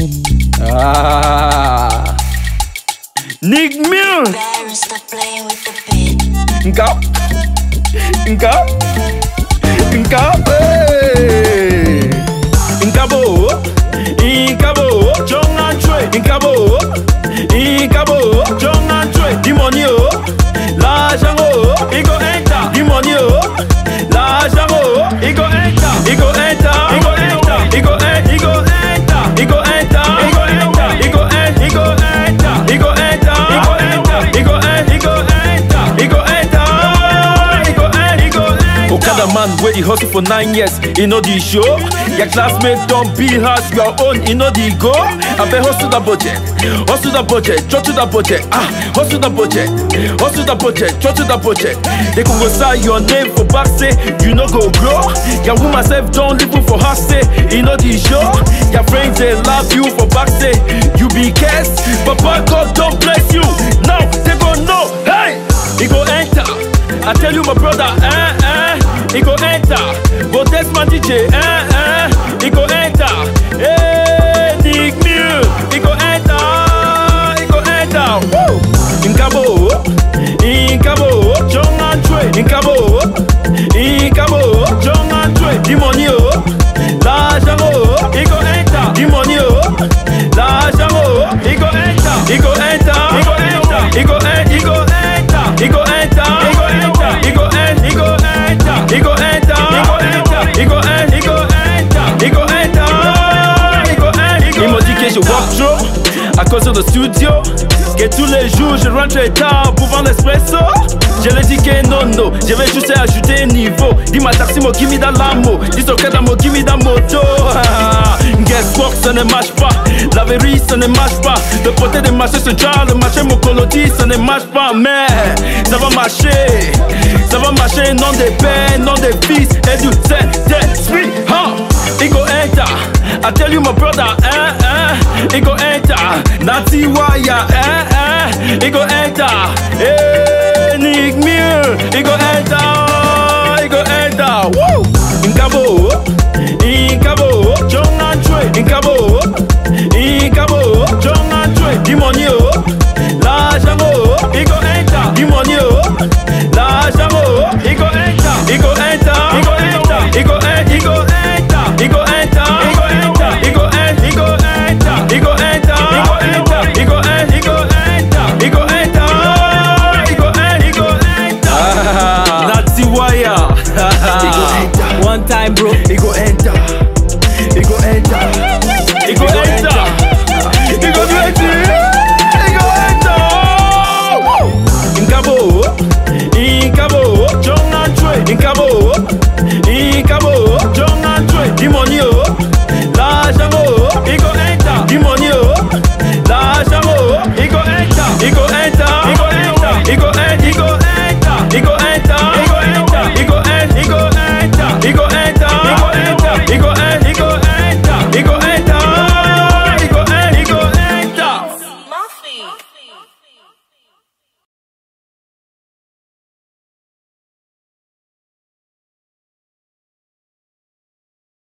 Ah, Nick Mill. Nkao, nkao, nkao, hey. Nkabo, nkabo, Jong and Trey. Nkabo, nkabo, Jong and Trey. The money oh, l'argent oh, it go enter. The money oh, l'argent oh, it go enter. It go enter. It go enter. It go enter. It go enter. It go enter. It go enter. It go enter. It go enter. It go enter. It go enter. It go enter. It go enter. It go enter. It go enter. It go enter. Okada man where he hustle for 9 years, you know the show. Your classmate don't be house your own, you know the go. I bet hustle the budget, hustle the budget, drop to the budget. Hustle the budget, hustle the budget, drop to the budget. They can go sign your name for back say you know go grow. Your woman self don't live for her say, you know the show. Your friends they love you for back say you be cursed, but God don't bless you. Now they go know, hey, he go enter. I tell you my brother, he go enter. But that's my DJ, he go enter. Hey, Nick Mill, he go enter. He go enter. Woo! Nkabo, nkabo, Jong and Trey. Nkabo, nkabo, Jong and Trey. The money oh, l'argent oh, he go enter. The money oh, l'argent oh, he go enter. He go enter. He go enter. He go enter. He go enter. He go enter. He go enter. He go enter. He go enter. He go enter. He go enter. He go enter. He go enter. He go enter. Il m'a dit que je walk trop à cause de studio. Que tous les jours je rentre tard pour vendre l'espresso. Je lui dis que non, non, je vais juste ajouter un niveau. Dis ma taxi, mo give me da lamo. Dis au cadre, mo give me da moto. Guess what, ça ne marche pas. La vérité, ça ne marche pas. Le côté de marché central, le marché mon coloti, ça ne marche pas. Mais ça va marcher. Ça va marcher, non des pères, non des fils et du Saint-Esprit. He go enter. I tell you my brother, he go enter. Nati wire, he go enter. Hey, Nick Mill, he go enter. He go enter. Woo! Nkabo, nkabo, Jong and Trey. Nkabo, nkabo, Jong and Trey. The money